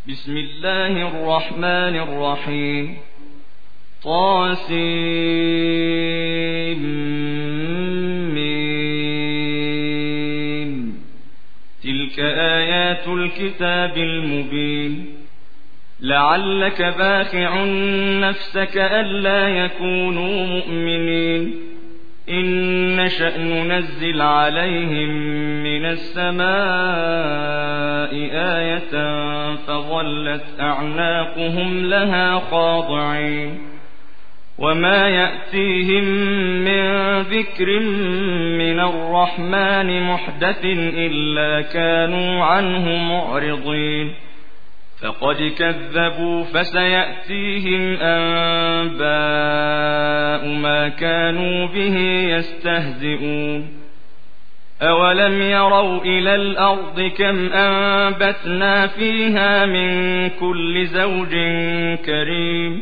بسم الله الرحمن الرحيم طاسم تلك آيات الكتاب المبين لعلك باخع نفسك ألا يكونوا مؤمنين إن نشأ ننزل عليهم من السماء آية فظلت أعناقهم لها خاضعين وما يأتيهم من ذكر من الرحمن محدث إلا كانوا عنه معرضين فقد كذبوا فسيأتيهم أنباء ما كانوا به يستهزئون أولم يروا إلى الأرض كم أنبتنا فيها من كل زوج كريم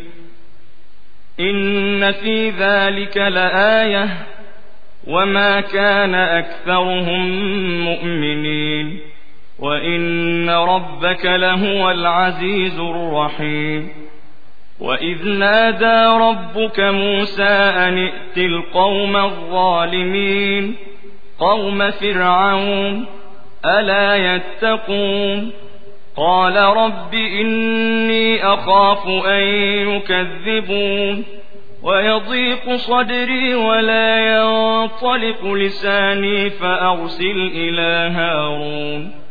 إن في ذلك لآية وما كان أكثرهم مؤمنين وإن ربك لهو العزيز الرحيم وإذ نادى ربك موسى أن ائت القوم الظالمين قوم فرعون ألا يتقون قال رب إني أخاف أن يكذبون ويضيق صدري ولا ينطلق لساني فأرسل إلى هارون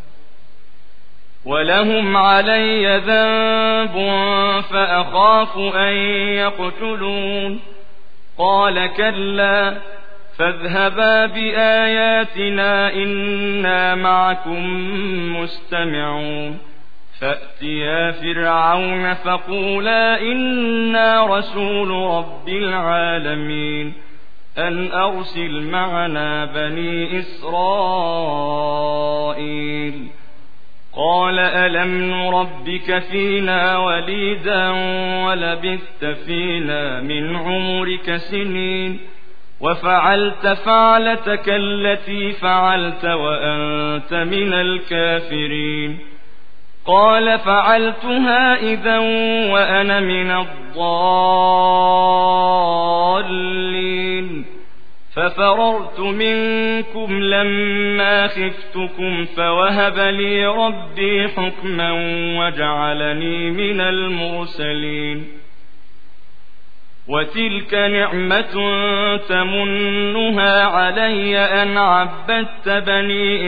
ولهم علي ذنب فأخاف أن يقتلون قال كلا فاذهبا بآياتنا إنا معكم مستمعون فأتيا فرعون فقولا إنا رسول رب العالمين أن أرسل معنا بني إسرائيل قال ألم نربك فينا وليدا ولبثت فينا من عمرك سنين وفعلت فعلتك التي فعلت وأنت من الكافرين قال فعلتها إذا وأنا من الضالين ففررت منكم لما خفتكم فوهب لي ربي حكما وجعلني من المرسلين وتلك نعمة تمنها علي أن عبدت بني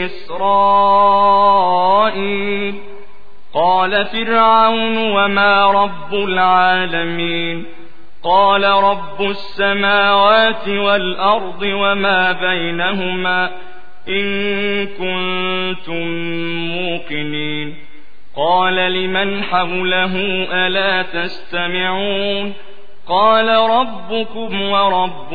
إسرائيل قال فرعون وما رب العالمين قال رب السماوات والأرض وما بينهما إن كنتم موقنين قال لمن حوله ألا تستمعون قال ربكم ورب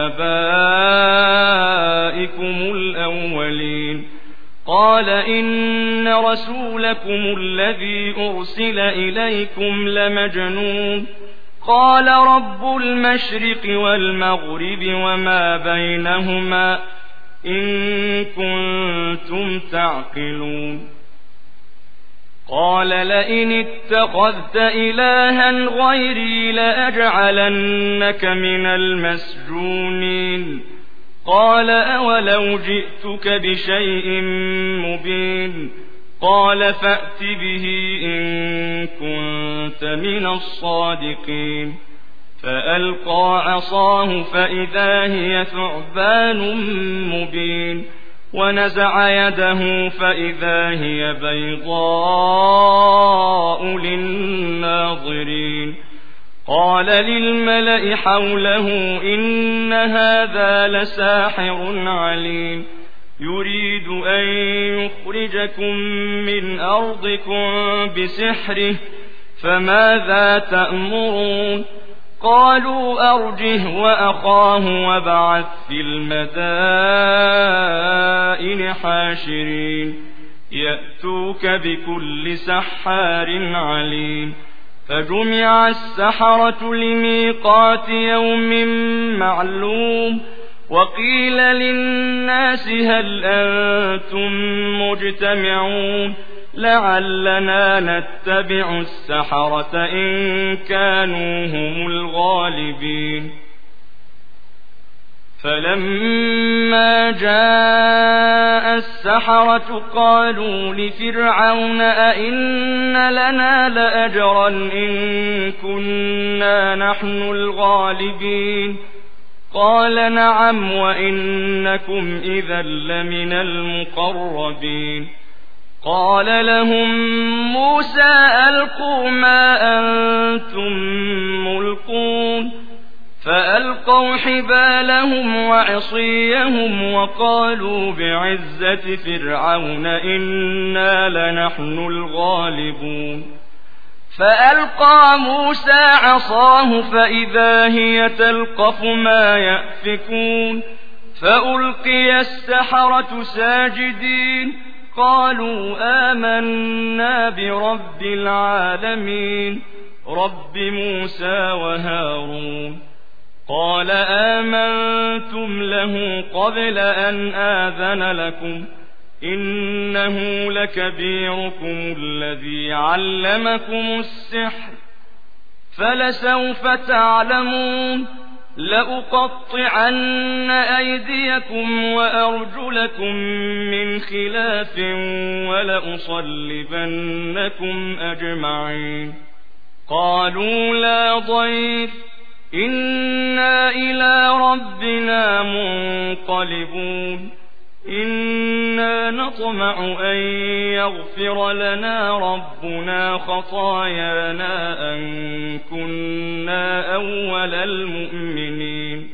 آبائكم الأولين قال إن رسولكم الذي أرسل إليكم لمجنون قال رب المشرق والمغرب وما بينهما إن كنتم تعقلون قال لئن اتخذت إلها غيري لأجعلنك من المسجونين قال أولو جئتك بشيء مبين قال فأت به إن كنت من الصادقين فألقى عصاه فإذا هي ثعبان مبين ونزع يده فإذا هي بيضاء للناظرين قال للملأ حوله إن هذا لساحر عليم يريد أن يخرجكم من أرضكم بسحره فماذا تأمرون قالوا أرجه وأخاه وابعث في المدائن حاشرين يأتوك بكل سحار عليم فجمع السحرة لميقات يوم معلوم وقيل للناس هل أنتم مجتمعون لعلنا نتبع السحرة إن كانوا هم الغالبين فلما جاء السحرة قالوا لفرعون أئن لنا لأجرا إن كنا نحن الغالبين قال نعم وإنكم إذا لمن المقربين قال لهم موسى ألقوا ما أنتم ملقون فألقوا حبالهم وعصيهم وقالوا بعزة فرعون إنا لنحن الغالبون فألقى موسى عصاه فإذا هي تلقف ما يأفكون فألقي السحرة ساجدين قالوا آمنا برب العالمين رب موسى وهارون قال آمنتم له قبل أن آذن لكم إنه لكبيركم الذي علمكم السحر فلسوف تعلمون لأقطعن أيديكم وأرجلكم من خلاف ولأصلبنكم أجمعين قالوا لا ضير إنا إلى ربنا منقلبون إنا نطمع أن يغفر لنا ربنا خطايانا أن كنا أول المؤمنين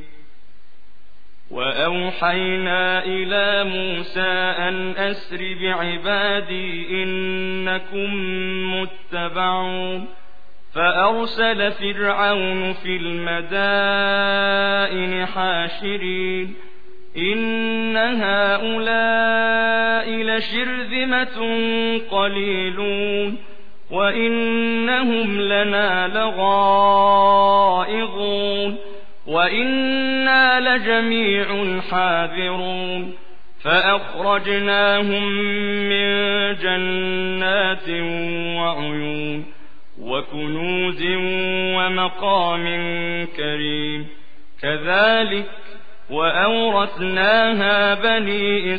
وأوحينا إلى موسى أن أسر بعبادي إنكم متبعون فأرسل فرعون في المدائن حاشرين إن هؤلاء لشرذمة قليلون وإنهم لنا لغائظون وإنا لجميع حاذرون فأخرجناهم من جنات وعيون وكنوز ومقام كريم كذلك وأورثناها بني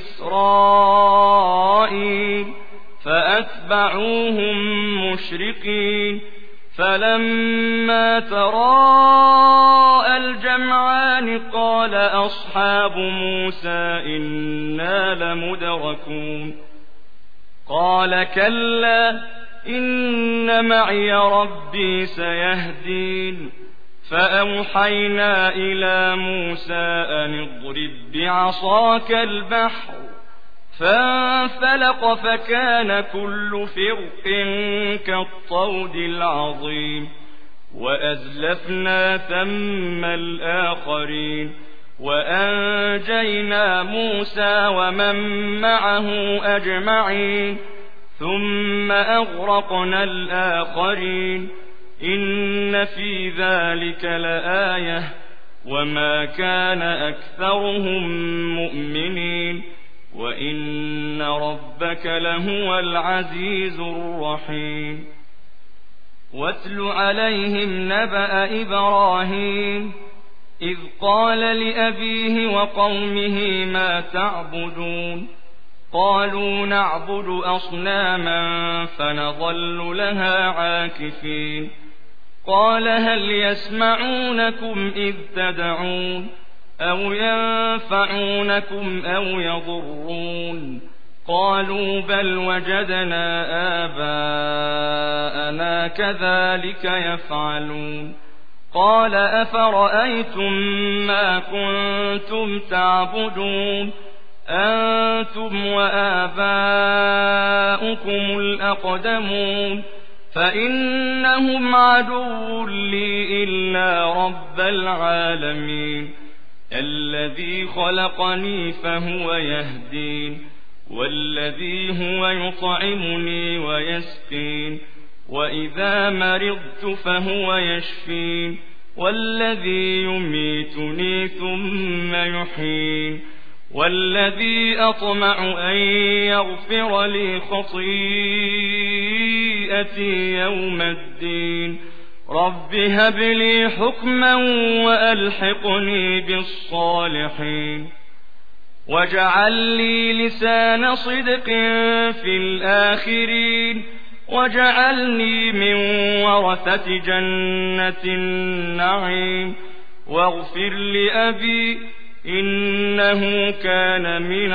إسرائيل فأتبعوهم مشرقين فلما تراءى الجمعان قال أصحاب موسى إنا لمدركون قال كلا إن معي ربي سيهدين فأوحينا إلى موسى أن اضرب بعصاك البحر فانفلق فكان كل فرق كالطود العظيم وأزلفنا ثم الآخرين وأنجينا موسى ومن معه أجمعين ثم أغرقنا الآخرين إن في ذلك لآية وما كان أكثرهم مؤمنين وإن ربك لهو العزيز الرحيم واتل عليهم نبأ إبراهيم إذ قال لأبيه وقومه ما تعبدون قالوا نعبد أصناما فنظل لها عاكفين قال هل يسمعونكم إذ تدعون أو ينفعونكم أو يضرون قالوا بل وجدنا آباءنا كذلك يفعلون قال أفرأيتم ما كنتم تعبدون أنتم وآباؤكم الأقدمون فإنهم عدو لي إلا رب العالمين الذي خلقني فهو يهدين والذي هو يطعمني ويسقين وإذا مرضت فهو يشفين والذي يميتني ثم يحيين والذي أطمع أن يغفر لي خطيئتي يوم الدين رب هب لي حكما وألحقني بالصالحين واجعل لي لسان صدق في الآخرين واجعلني من ورثة جنة النعيم واغفر لأبي إنه كان من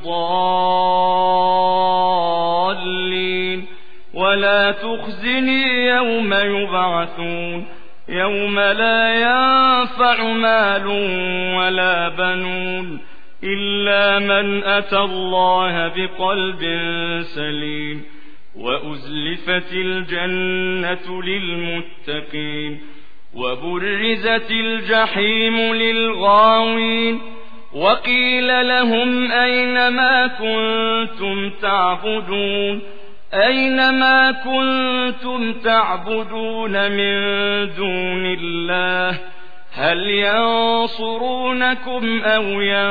الضالين ولا تخزني يوم يبعثون يوم لا ينفع مال ولا بنون إلا من أتى الله بقلب سليم وأزلفت الجنة للمتقين وبرزت الجحيم للغاوين وقيل لهم أين ما كنتم تعبدون من دون الله هل ينصرونكم أو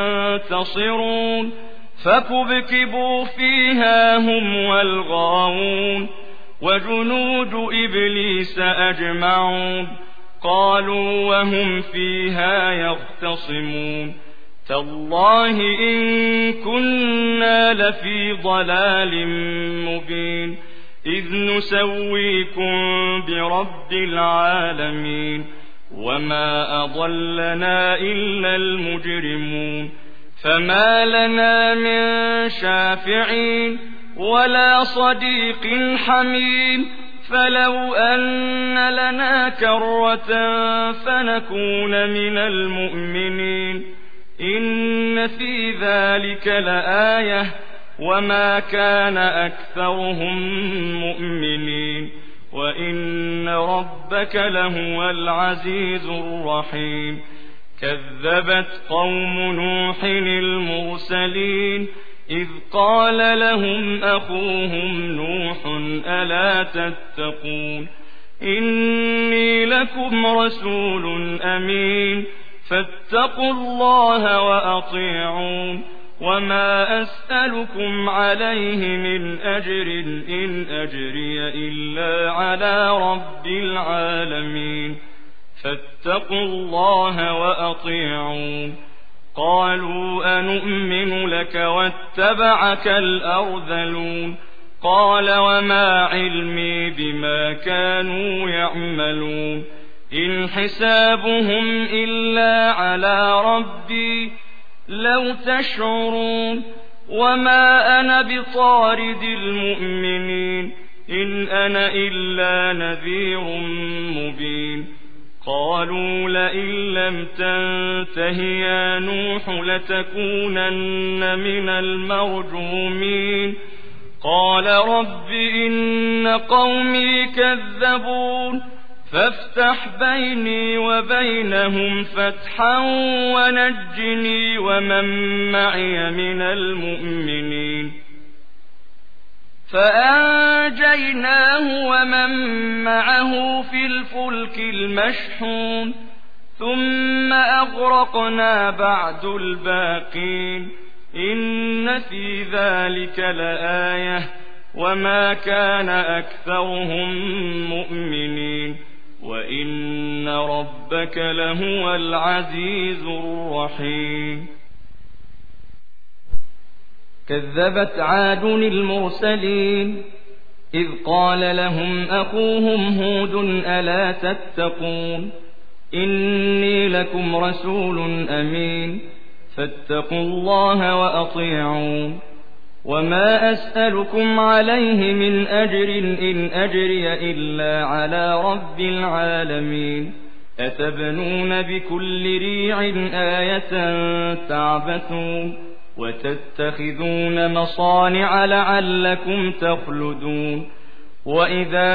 ينتصرون فكبكبوا فيها هم والغاوون وجنود إبليس أجمعون قالوا وهم فيها يختصمون تالله إن كنا لفي ضلال مبين إذ نسويكم برب العالمين وما أضلنا إلا المجرمون فما لنا من شافعين ولا صديق حميم فلو أن لنا كرة فنكون من المؤمنين إن في ذلك لآية وما كان أكثرهم مؤمنين وإن ربك لهو العزيز الرحيم كذبت قوم نوح المرسلين إذ قال لهم أخوهم نوح ألا تتقون إني لكم رسول أمين فاتقوا الله وأطيعون وما أسألكم عليه من أجر إن أجري إلا على رب العالمين فاتقوا الله وأطيعون قالوا أنؤمن لك واتبعك الأرذلون قال وما علمي بما كانوا يعملون إن حسابهم إلا على ربي لو تشعرون وما أنا بطارد المؤمنين إن أنا إلا نذير مبين قالوا لئن لم تنته يا نوح لتكونن من المرجومين قال رب إن قومي كذبون فافتح بيني وبينهم فتحا ونجني ومن معي من المؤمنين فأنجيناه ومن معه في الفلك المشحون ثم أغرقنا بعد الباقين إن في ذلك لآية وما كان أكثرهم مؤمنين وإن ربك لهو العزيز الرحيم كذبت عاد المرسلين إذ قال لهم أخوهم هود ألا تتقون إني لكم رسول أمين فاتقوا الله وأطيعون وما أسألكم عليه من أجر إن أجري إلا على رب العالمين أتبنون بكل ريع آية تعبثون وتتخذون مصانع لعلكم تخلدون وإذا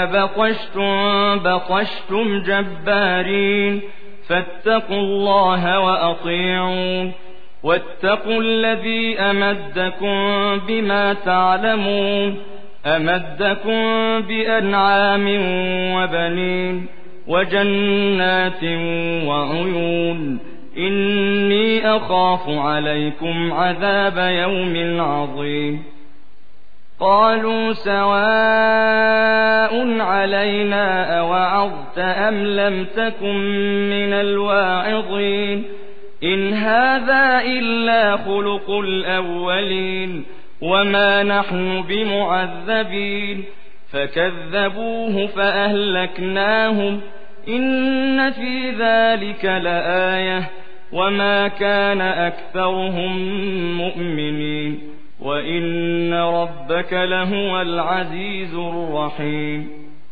بطشتم جبارين فاتقوا الله وأطيعون واتقوا الذي أمدكم بما تعلمون أمدكم بأنعام وبنين وجنات وعيون إني أخاف عليكم عذاب يوم عظيم قالوا سواء علينا أوعظت أم لم تكن من الواعظين إن هذا إلا خلق الأولين وما نحن بمعذبين فكذبوه فأهلكناهم إن في ذلك لآية وما كان أكثرهم مؤمنين وإن ربك لهو العزيز الرحيم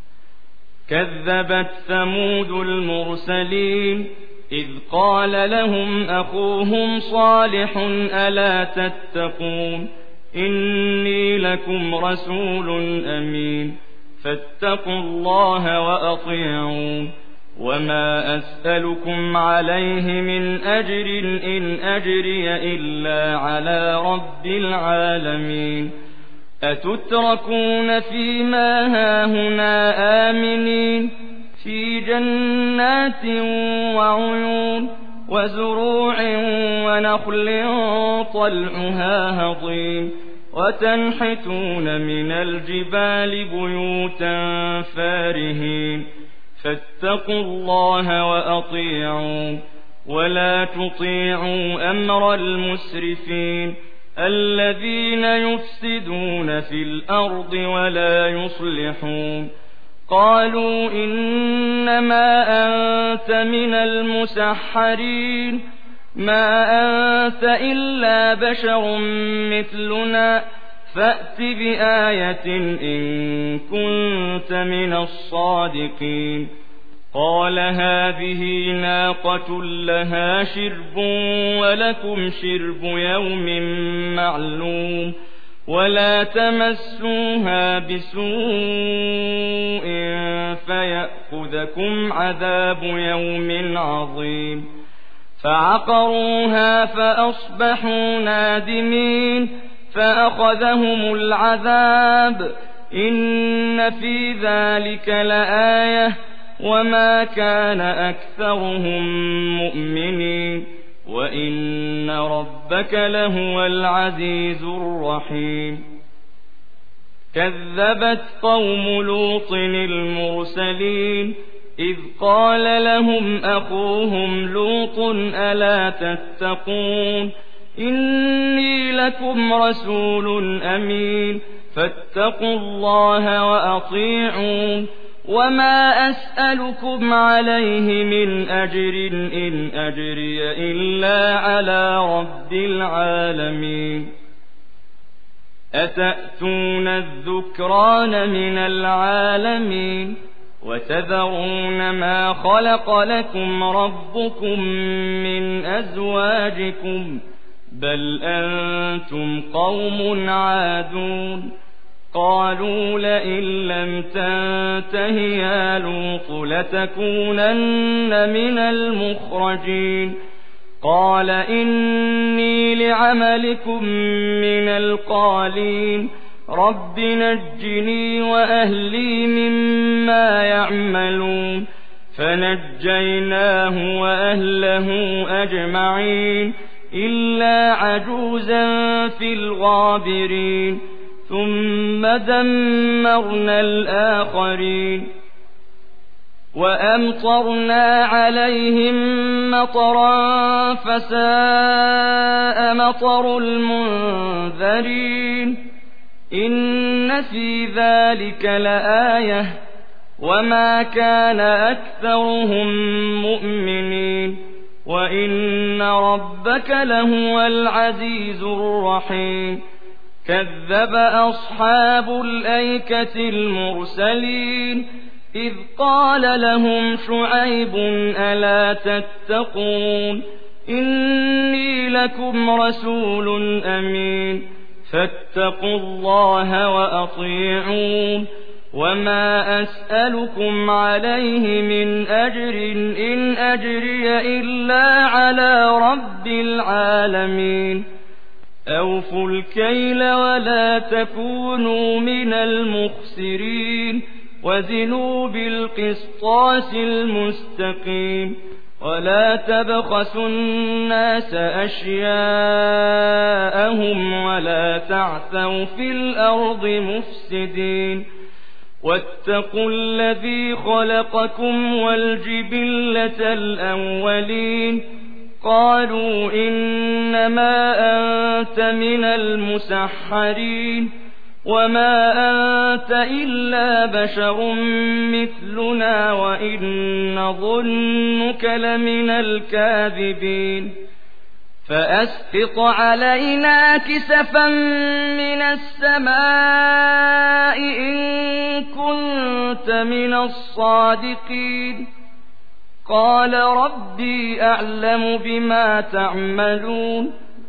كذبت ثمود المرسلين إذ قال لهم أخوهم صالح ألا تتقون إني لكم رسول أمين فاتقوا الله وأطيعون وما أسألكم عليه من أجر إن أجري إلا على رب العالمين أتتركون فيما هاهنا آمنين في جنات وعيون وزروع ونخل طلعها هضيم وتنحتون من الجبال بيوتا فارهين فاتقوا الله وأطيعون ولا تطيعوا أمر المسرفين الذين يفسدون في الأرض ولا يصلحون قالوا إنما أنت من المسحرين ما أنت إلا بشر مثلنا فأت بآية إن كنت من الصادقين قال هذه ناقة لها شرب ولكم شرب يوم معلوم ولا تمسوها بسوء فيأخذكم عذاب يوم عظيم فعقروها فأصبحوا نادمين فأخذهم العذاب إن في ذلك لآية وما كان أكثرهم مؤمنين وإن ربك لهو العزيز الرحيم كذبت قوم لوط المرسلين إذ قال لهم أخوهم لوط ألا تتقون إني لكم رسول أمين فاتقوا الله وأطيعون وما أسألكم عليه من أجر إن أجري إلا على رب العالمين أتأتون الذكران من العالمين وتذرون ما خلق لكم ربكم من أزواجكم بل أنتم قوم عادون قالوا لئن لم تنته يا لوط لتكونن من المخرجين قال إني لعملكم من القالين رب نجني وأهلي مما يعملون فنجيناه وأهله أجمعين إلا عجوزا في الغابرين ثم دمرنا الآخرين وأمطرنا عليهم مطرا فساء مطر المنذرين إن في ذلك لآية وما كان أكثرهم مؤمنين وإن ربك لهو العزيز الرحيم كذب أصحاب الأيكة المرسلين إذ قال لهم شعيب ألا تتقون إني لكم رسول أمين فاتقوا الله وأطيعون وما أسألكم عليه من أجر إن أجري إلا على رب العالمين أوفوا الكيل ولا تكونوا من المخسرين وزنوا بالقسطاس المستقيم ولا تبخسوا الناس أشياءهم ولا تعثوا في الأرض مفسدين واتقوا الذي خلقكم والجبلة الأولين قالوا إنما أنت من المسحرين وما أنت إلا بشر مثلنا وإن نظنك لمن الكاذبين فأسقط علينا كسفا من السماء إن كنت من الصادقين قال ربي أعلم بما تعملون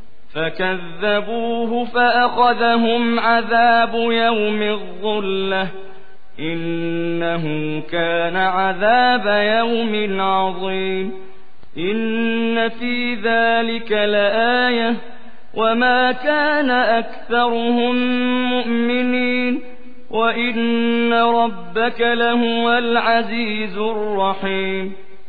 فكذبوه فأخذهم عذاب يوم الظلة إنه كان عذاب يوم عظيم إن في ذلك لآية وما كان أكثرهم مؤمنين وإن ربك لهو العزيز الرحيم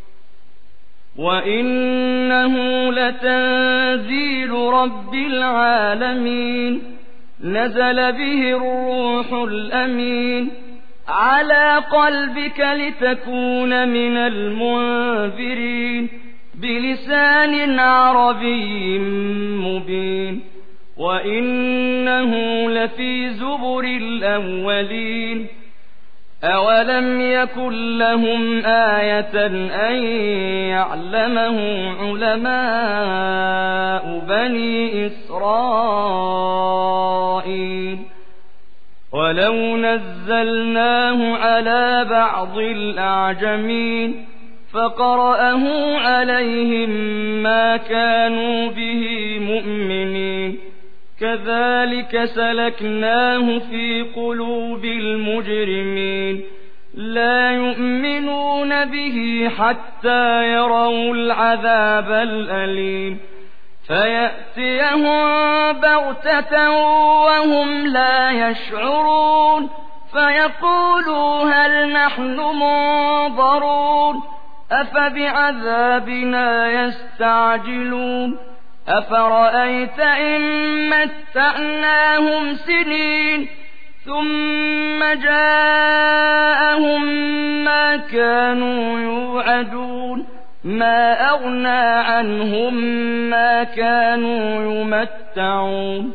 وإنه لتنزيل رب العالمين نزل به الروح الأمين على قلبك لتكون من المنذرين بلسان عربي مبين وإنه لفي زبر الأولين أولم يكن لهم آية أن يعلمه علماء بني إسرائيل ولو نزلناه على بعض الأعجمين فقرأه عليهم ما كانوا به مؤمنين كذلك سلكناه في قلوب المجرمين لا يؤمنون به حتى يروا العذاب الأليم فيأتيهم بغتة وهم لا يشعرون فيقولوا هل نحن منظرون أفبعذابنا يستعجلون أفرأيت إن متعناهم سنين ثم جاءهم ما كانوا يوعدون ما أغنى عنهم ما كانوا يمتعون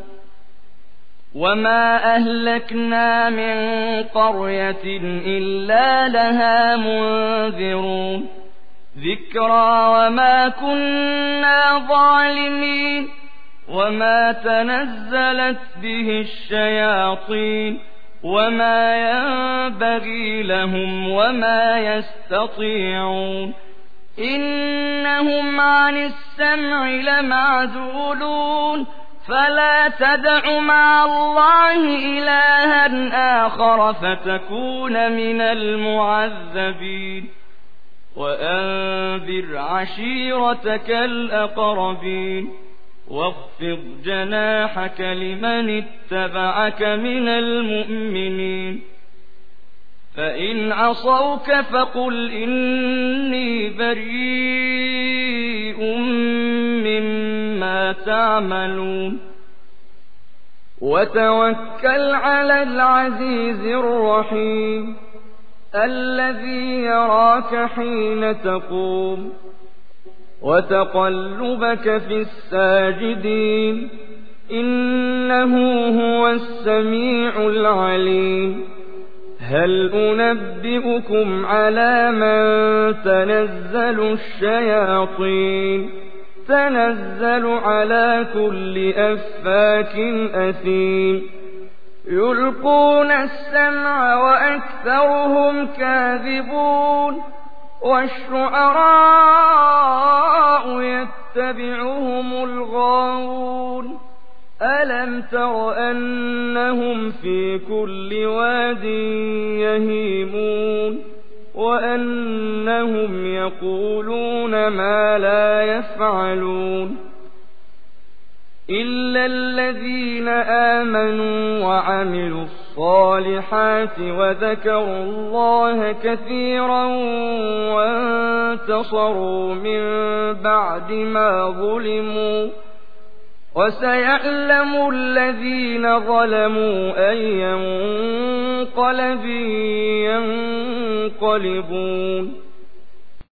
وما أهلكنا من قرية إلا لها منذرون ذكرى وما كنا ظالمين وما تنزلت به الشياطين وما ينبغي لهم وما يستطيعون إنهم عن السمع لمعزولون فلا تدع مع الله إلها آخر فتكون من المعذبين وأنذر عشيرتك الأقربين واخفض جناحك لمن اتبعك من المؤمنين فإن عصوك فقل إني بريء مما تعملون وتوكل على العزيز الرحيم الذي يراك حين تقوم وتقلبك في الساجدين إنه هو السميع العليم هل أنبئكم على من تنزل الشياطين تنزل على كل أفاك أثيم يلقون السمع وأكثرهم كاذبون والشعراء يتبعهم الغاوون ألم تر أنهم في كل واد يهيمون وأنهم يقولون ما لا يفعلون إلا الذين آمنوا وعملوا الصالحات الصالحات وذكروا الله كثيرا وانتصروا من بعد ما ظلموا وسيعلم الذين ظلموا أي منقلب ينقلبون